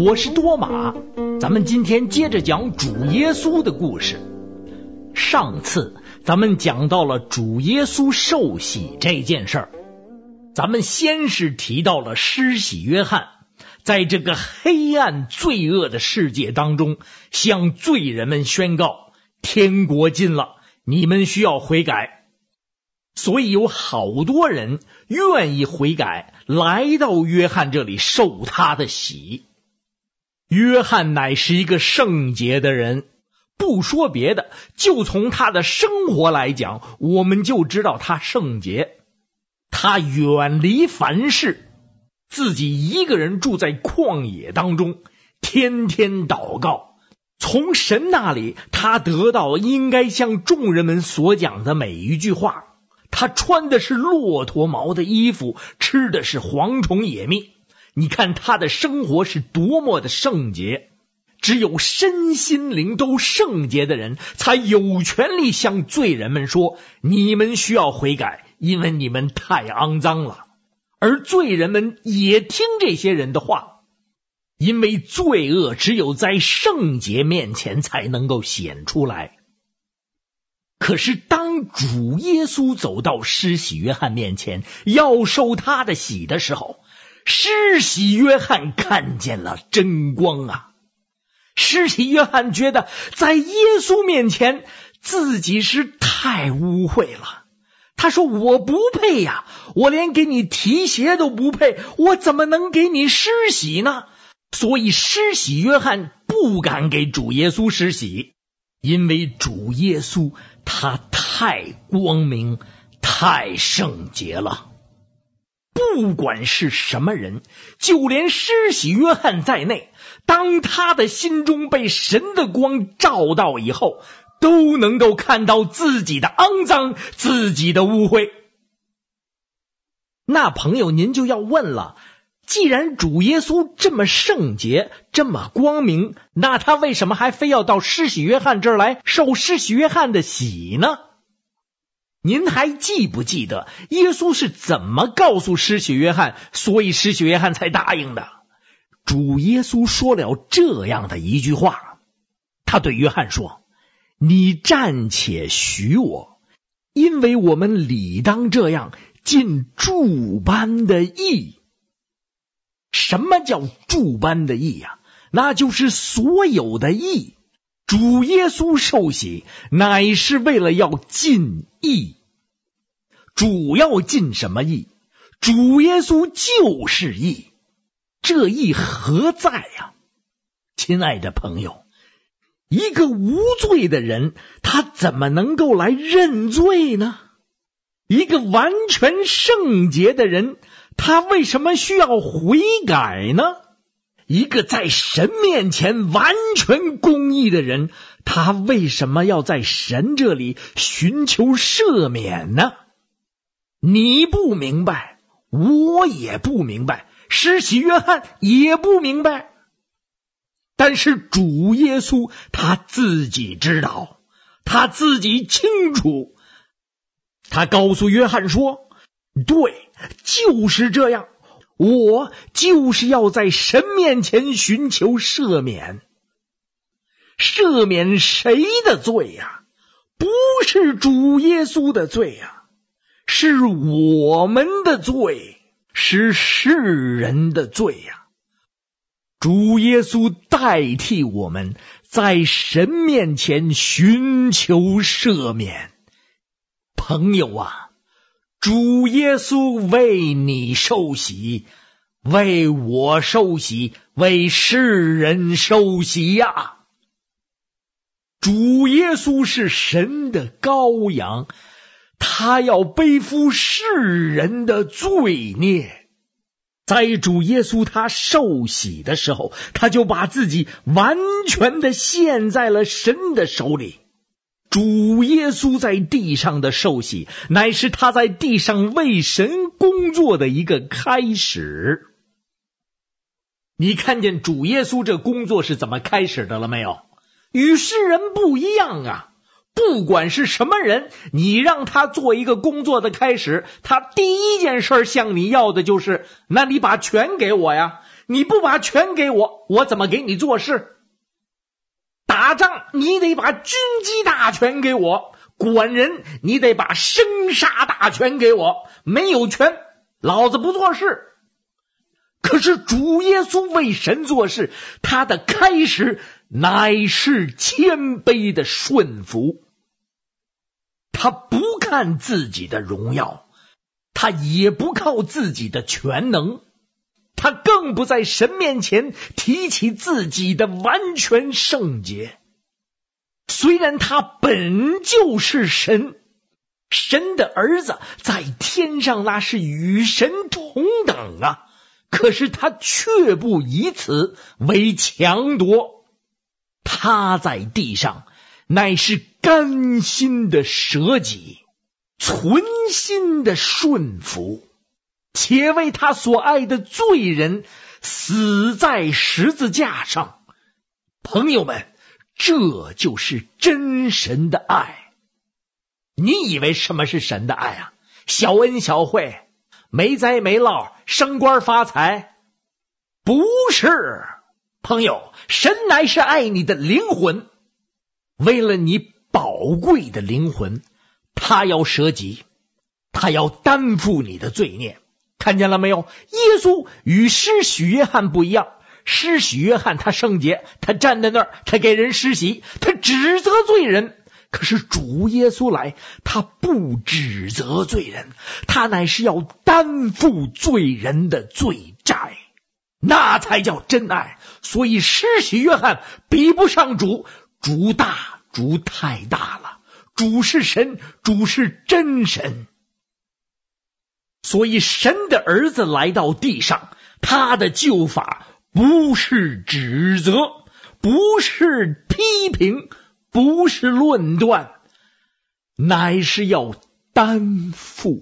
我是多马，咱们今天接着讲主耶稣的故事。上次咱们讲到了主耶稣受洗这件事儿，咱们先是提到了施洗约翰在这个黑暗罪恶的世界当中向罪人们宣告，天国近了，你们需要悔改。所以有好多人愿意悔改，来到约翰这里受他的洗。约翰乃是一个圣洁的人，不说别的，就从他的生活来讲，我们就知道他圣洁。他远离凡事，自己一个人住在旷野当中，天天祷告。从神那里他得到应该向众人们所讲的每一句话。他穿的是骆驼毛的衣服，吃的是蝗虫野蜜。你看他的生活是多么的圣洁，只有身心灵都圣洁的人才有权利向罪人们说，你们需要悔改，因为你们太肮脏了。而罪人们也听这些人的话，因为罪恶只有在圣洁面前才能够显出来。可是当主耶稣走到施洗约翰面前要受他的洗的时候，施洗约翰看见了真光啊！施洗约翰觉得在耶稣面前自己是太污秽了。他说，我不配呀，我连给你提鞋都不配，我怎么能给你施洗呢？所以施洗约翰不敢给主耶稣施洗，因为主耶稣他太光明，太圣洁了。不管是什么人，就连施洗约翰在内，当他的心中被神的光照到以后，都能够看到自己的肮脏，自己的污秽。那朋友您就要问了，既然主耶稣这么圣洁，这么光明，那他为什么还非要到施洗约翰这儿来受施洗约翰的洗呢？您还记不记得耶稣是怎么告诉施洗约翰，所以施洗约翰才答应的？主耶稣说了这样的一句话，他对约翰说，你暂且许我，因为我们理当这样尽诸般的义。什么叫诸般的义呀？那就是所有的义。主耶稣受洗乃是为了要尽义。主要尽什么义？主耶稣就是义。这义何在呀？亲爱的朋友，一个无罪的人，他怎么能够来认罪呢？一个完全圣洁的人，他为什么需要悔改呢？一个在神面前完全公义的人，他为什么要在神这里寻求赦免呢？你不明白，我也不明白，施洗约翰也不明白。但是主耶稣他自己知道，他自己清楚。他告诉约翰说，对，就是这样，我就是要在神面前寻求赦免。赦免谁的罪呀？不是主耶稣的罪呀，是我们的罪，是世人的罪呀。主耶稣代替我们在神面前寻求赦免。朋友啊，主耶稣为你受洗，为我受洗，为世人受洗呀。主耶稣是神的羔羊，他要背负世人的罪孽。在主耶稣他受洗的时候，他就把自己完全的献在了神的手里。主耶稣在地上的受洗，乃是他在地上为神工作的一个开始。你看见主耶稣这工作是怎么开始的了没有？与世人不一样啊！不管是什么人，你让他做一个工作的开始，他第一件事向你要的就是，那你把权给我呀， 你不把权给我，我怎么给你做事？打仗你得把军机大权给我，管人你得把生杀大权给我，没有权老子不做事。可是主耶稣为神做事，他的开始乃是谦卑的顺服。他不看自己的荣耀，他也不靠自己的全能，他更不在神面前提起自己的完全圣洁。虽然他本就是神，神的儿子在天上那是与神同等啊，可是他却不以此为强夺。他在地上乃是甘心的舍己，存心的顺服，且为他所爱的罪人死在十字架上。朋友们，这就是真神的爱。你以为什么是神的爱啊？小恩小惠，没灾没落，升官发财？不是，朋友，神乃是爱你的灵魂。为了你宝贵的灵魂，他要舍己，他要担负你的罪孽。看见了没有？耶稣与施洗约翰不一样。施洗约翰他圣洁，他站在那儿，他给人施洗，他指责罪人。可是主耶稣来，他不指责罪人，他乃是要担负罪人的罪债，那才叫真爱。所以施洗约翰比不上主，主大，主太大了，主是神，主是真神。所以神的儿子来到地上，他的救法不是指责，不是批评，不是论断，乃是要担负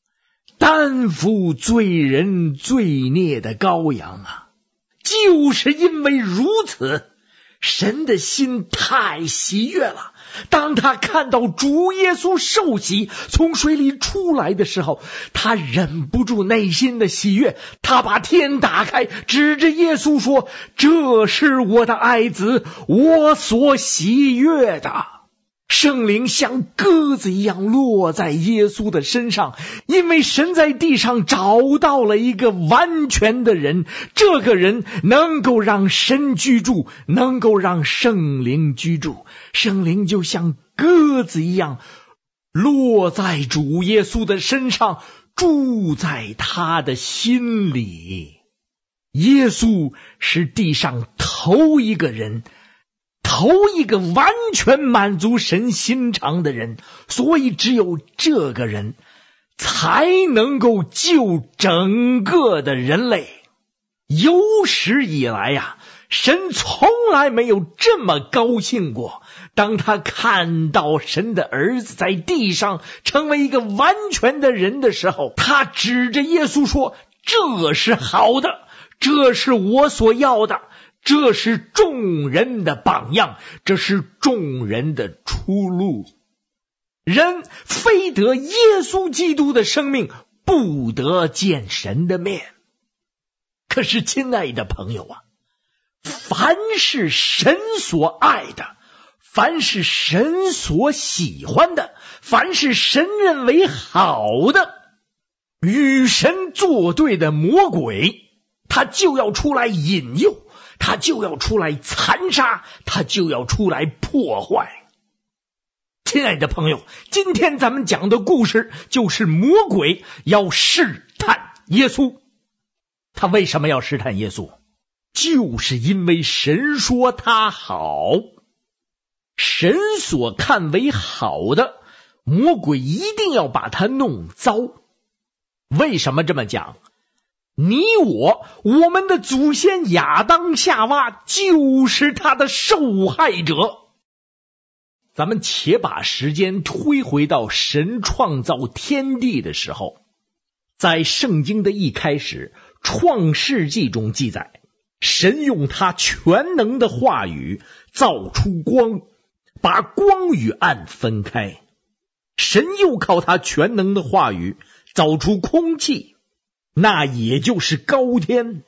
罪人罪孽的羔羊啊！就是因为如此，神的心太喜悦了。当他看到主耶稣受洗从水里出来的时候，他忍不住内心的喜悦，他把天打开，指着耶稣说：这是我的爱子，我所喜悦的。圣灵像鸽子一样落在耶稣的身上，因为神在地上找到了一个完全的人，这个人能够让神居住，能够让圣灵居住。圣灵就像鸽子一样落在主耶稣的身上，住在他的心里。耶稣是地上头一个人，头一个完全满足神心肠的人，所以只有这个人才能够救整个的人类。有史以来呀，神从来没有这么高兴过。当他看到神的儿子在地上成为一个完全的人的时候，他指着耶稣说：这是好的，这是我所要的，这是众人的榜样，这是众人的出路。人非得耶稣基督的生命，不得见神的面。可是亲爱的朋友啊，凡是神所爱的，凡是神所喜欢的，凡是神认为好的，与神作对的魔鬼，他就要出来引诱，他就要出来残杀，他就要出来破坏。亲爱的朋友，今天咱们讲的故事就是魔鬼要试探耶稣。他为什么要试探耶稣？就是因为神说他好，神所看为好的，魔鬼一定要把它弄糟。为什么这么讲？你我们的祖先亚当夏娃就是他的受害者。咱们且把时间推回到神创造天地的时候，在圣经的一开始，创世纪中记载，神用他全能的话语造出光，把光与暗分开。神又靠他全能的话语造出空气，那也就是高天。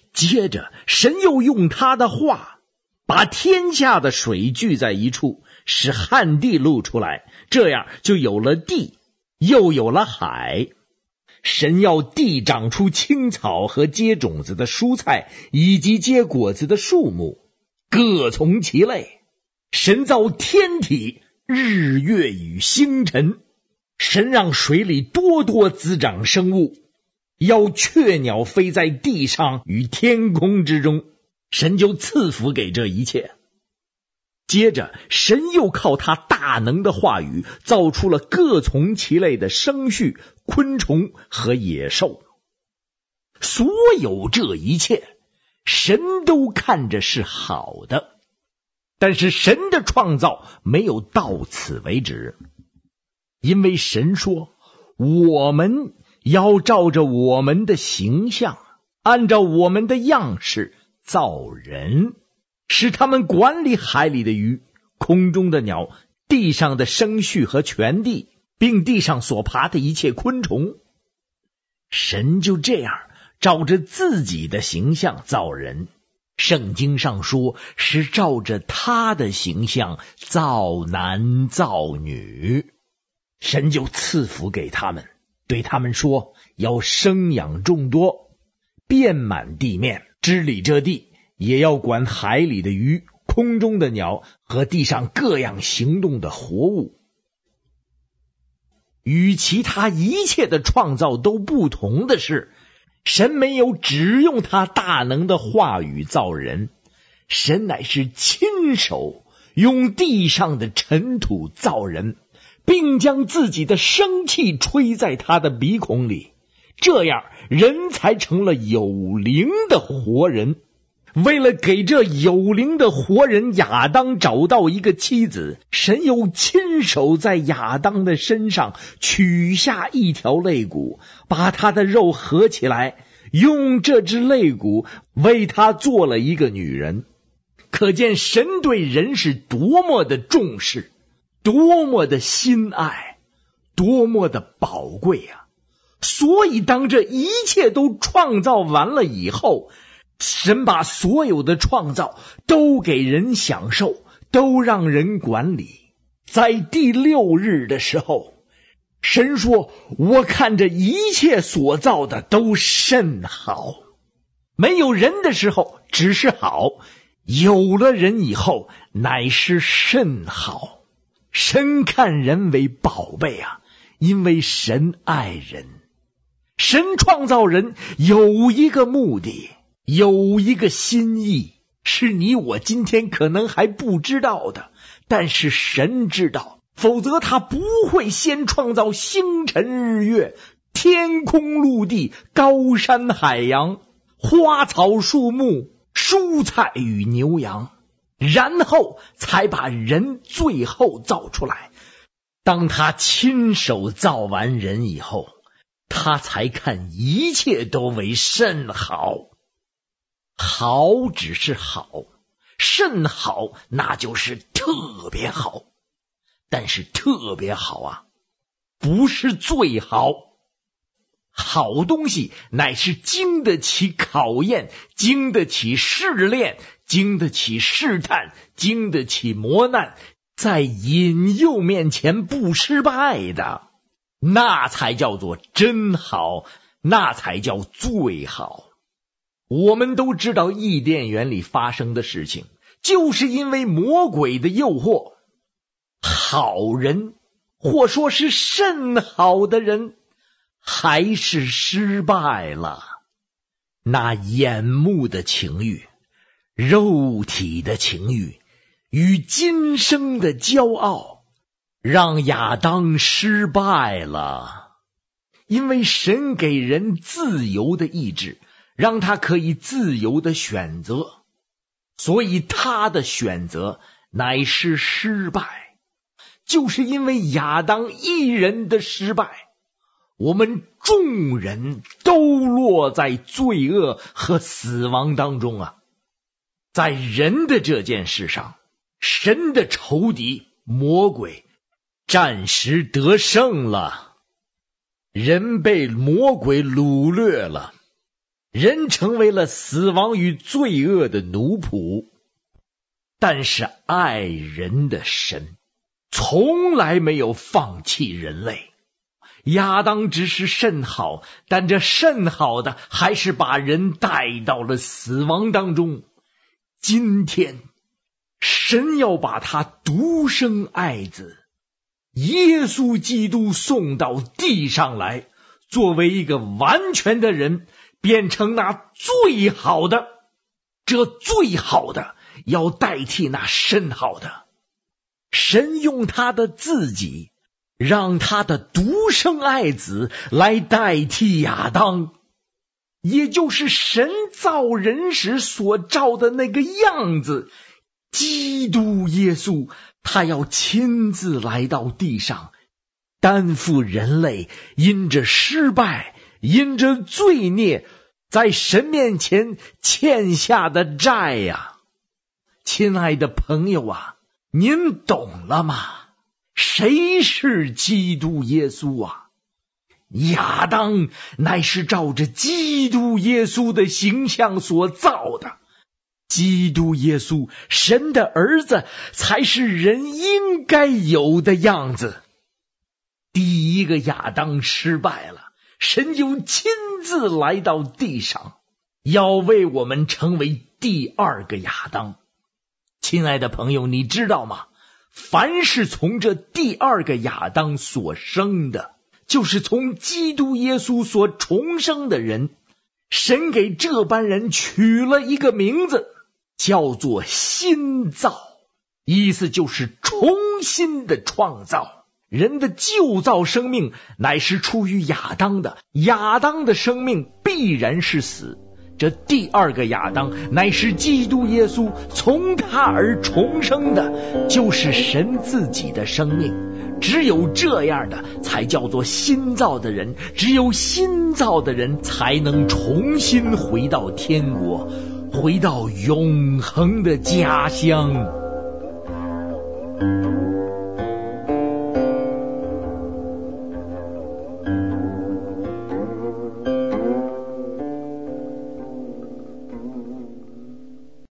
接着神又用他的话把天下的水聚在一处，使旱地露出来，这样就有了地，又有了海。神要地长出青草和结种子的蔬菜，以及结果子的树木，各从其类。神造天体、日月与星辰，神让水里多多滋长生物，要雀鸟飞在地上与天空之中，神就赐福给这一切。接着神又靠他大能的话语造出了各从其类的生畜、昆虫和野兽。所有这一切神都看着是好的，但是神的创造没有到此为止，因为神说我们要照着我们的形象，按照我们的样式造人，使他们管理海里的鱼、空中的鸟、地上的生畜和全地，并地上所爬的一切昆虫。神就这样照着自己的形象造人，圣经上说是照着他的形象造男造女。神就赐福给他们，对他们说要生养众多，遍满地面，治理这地，也要管海里的鱼、空中的鸟和地上各样行动的活物。与其他一切的创造都不同的是，神没有只用他大能的话语造人，神乃是亲手用地上的尘土造人，并将自己的生气吹在他的鼻孔里，这样人才成了有灵的活人。为了给这有灵的活人亚当找到一个妻子，神又亲手在亚当的身上取下一条肋骨，把他的肉合起来，用这只肋骨为他做了一个女人。可见神对人是多么的重视，多么的心爱，多么的宝贵啊！所以当这一切都创造完了以后，神把所有的创造都给人享受，都让人管理。在第6日的时候，神说我看着一切所造的都甚好。没有人的时候只是好，有了人以后乃是甚好。神看人为宝贝啊，因为神爱人。神创造人有一个目的，有一个心意，是你我今天可能还不知道的，但是神知道，否则他不会先创造星辰日月、天空陆地、高山海洋、花草树木、蔬菜与牛羊，然后才把人最后造出来。当他亲手造完人以后，他才看一切都为甚好。好只是好，甚好那就是特别好。但是特别好啊，不是最好。好东西乃是经得起考验，经得起试炼，经得起试探，经得起磨难，在引诱面前不失败的，那才叫做真好，那才叫最好。我们都知道伊甸园里发生的事情，就是因为魔鬼的诱惑，好人或说是甚好的人还是失败了。那眼目的情欲、肉体的情欲与今生的骄傲，让亚当失败了。因为神给人自由的意志，让他可以自由的选择，所以他的选择乃是失败。就是因为亚当一人的失败，我们众人都落在罪恶和死亡当中啊。在人的这件事上，神的仇敌魔鬼暂时得胜了，人被魔鬼掳掠了。 人成为了死亡与罪恶的奴仆。但是爱人的神从来没有放弃人类。亚当只是甚好，但这甚好的还是把人带到了死亡当中。今天神要把他独生爱子耶稣基督送到地上来，作为一个完全的人，变成那最好的。这最好的要代替那甚好的。神用他的自己，让他的独生爱子来代替亚当，也就是神造人时所照的那个样子。基督耶稣，他要亲自来到地上，担负人类因着失败，因着罪孽，在神面前欠下的债呀。亲爱的朋友啊，您懂了吗？谁是基督耶稣啊？亚当乃是照着基督耶稣的形象所造的。基督耶稣，神的儿子，才是人应该有的样子。第一个亚当失败了，神就亲自来到地上，要为我们成为第二个亚当。亲爱的朋友，你知道吗？凡是从这第二个亚当所生的，就是从基督耶稣所重生的人，神给这般人取了一个名字，叫做新造，意思就是重新的创造。人的旧造生命乃是出于亚当的，亚当的生命必然是死。这第二个亚当乃是基督耶稣，从他而重生的，就是神自己的生命。只有这样的才叫做新造的人，只有新造的人才能重新回到天国，回到永恒的家乡。